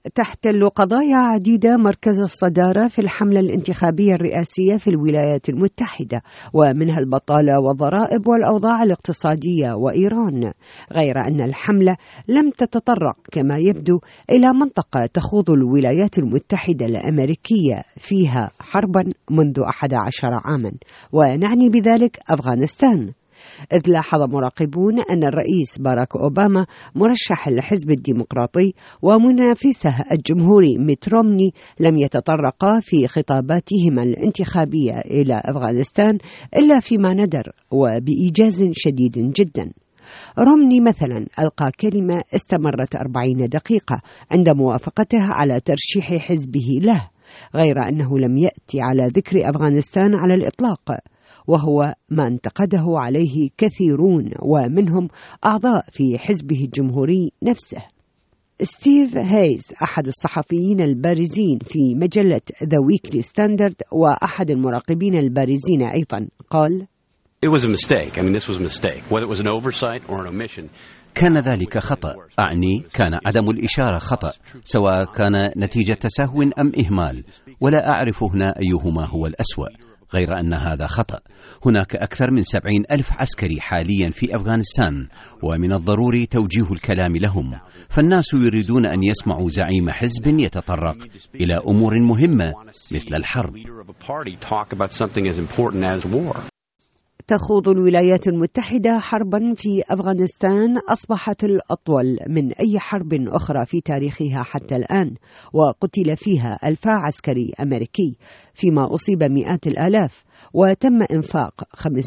تحتل قضايا عديدة مركز الصدارة في الحملة الانتخابية الرئاسية في الولايات المتحدة، ومنها البطالة والضرائب والأوضاع الاقتصادية وإيران، غير أن الحملة لم تتطرق كما يبدو إلى منطقة تخوض الولايات المتحدة الأمريكية فيها حربا منذ 11 عاما، ونعني بذلك أفغانستان. إذ لاحظ مراقبون أن الرئيس باراك أوباما مرشح الحزب الديمقراطي ومنافسه الجمهوري ميت رومني لم يتطرقا في خطاباتهما الانتخابية إلى أفغانستان إلا فيما ندر وبإيجاز شديد جدا. رومني مثلا ألقى كلمة استمرت 40 دقيقة عند موافقته على ترشيح حزبه له، غير أنه لم يأتي على ذكر أفغانستان على الإطلاق، وهو ما انتقده عليه كثيرون ومنهم أعضاء في حزبه الجمهوري نفسه. ستيف هايز أحد الصحفيين البارزين في مجلة The Weekly Standard وأحد المراقبين البارزين أيضا قال: كان ذلك خطأ، أعني كان عدم الإشارة خطأ، سواء كان نتيجة سهو أم إهمال، ولا أعرف هنا أيهما هو الأسوأ، غير أن هذا خطأ. هناك أكثر من 70,000 عسكري حاليا في أفغانستان، ومن الضروري توجيه الكلام لهم، فالناس يريدون أن يسمعوا زعيم حزب يتطرق إلى أمور مهمة مثل الحرب. تخوض الولايات المتحدة حربا في أفغانستان أصبحت الأطول من أي حرب أخرى في تاريخها حتى الآن، وقتل فيها 1000 عسكري أمريكي، فيما أصيب مئات الآلاف، وتم إنفاق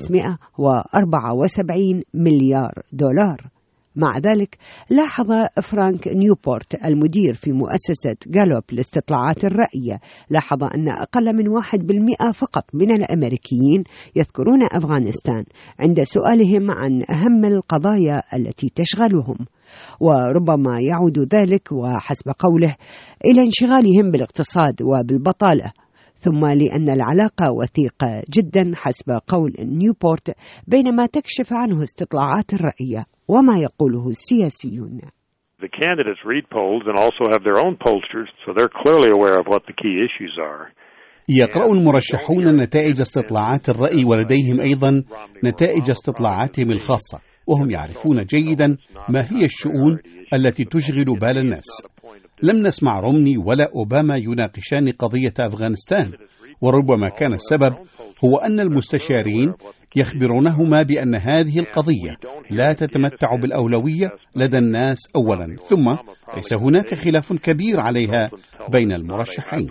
574 مليار دولار. مع ذلك لاحظ فرانك نيوبورت المدير في مؤسسة جالوب لاستطلاعات الرأي، لاحظ أن أقل من 1% فقط من الأمريكيين يذكرون أفغانستان عند سؤالهم عن أهم القضايا التي تشغلهم، وربما يعود ذلك وحسب قوله إلى انشغالهم بالاقتصاد وبالبطالة، ثم لأن العلاقة وثيقة جدا حسب قول نيوبورت بين ما تكشف عنه استطلاعات الرأي وما يقوله السياسيون. The candidates read polls and also have their own pollsters, so they're clearly aware of what the key issues are. يقرأ المرشحون نتائج استطلاعات الرأي ولديهم أيضا نتائج استطلاعاتهم الخاصة، وهم يعرفون جيدا ما هي الشؤون التي تشغل بال الناس. لم نسمع رومني ولا أوباما يناقشان قضية أفغانستان، وربما كان السبب هو أن المستشارين يخبرونهما بأن هذه القضية لا تتمتع بالأولوية لدى الناس أولا، ثم ليس هناك خلاف كبير عليها بين المرشحين.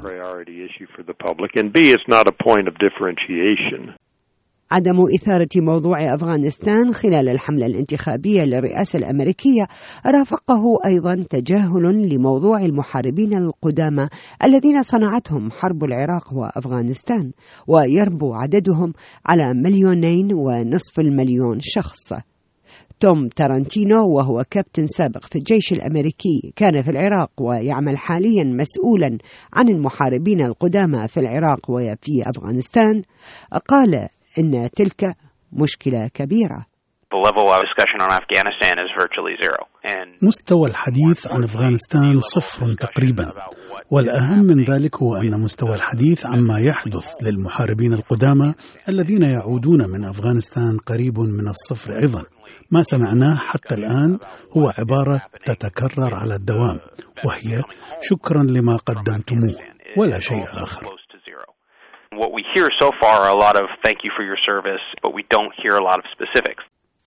عدم إثارة موضوع أفغانستان خلال الحملة الانتخابية للرئاسة الأمريكية رافقه أيضا تجاهل لموضوع المحاربين القدامى الذين صنعتهم حرب العراق وأفغانستان، ويربو عددهم على 2.5 مليون شخص. توم تارانتينو وهو كابتن سابق في الجيش الأمريكي كان في العراق ويعمل حاليا مسؤولا عن المحاربين القدامى في العراق وفي أفغانستان، قال إن تلك مشكلة كبيرة. مستوى الحديث عن أفغانستان صفر تقريبا، والأهم من ذلك هو أن مستوى الحديث عما يحدث للمحاربين القدامى الذين يعودون من أفغانستان قريب من الصفر أيضا. ما سمعناه حتى الآن هو عبارة تتكرر على الدوام، وهي شكرا لما قدمتموه ولا شيء آخر. What we hear so far are a lot of thank you for your service, but we don't hear a lot of specifics.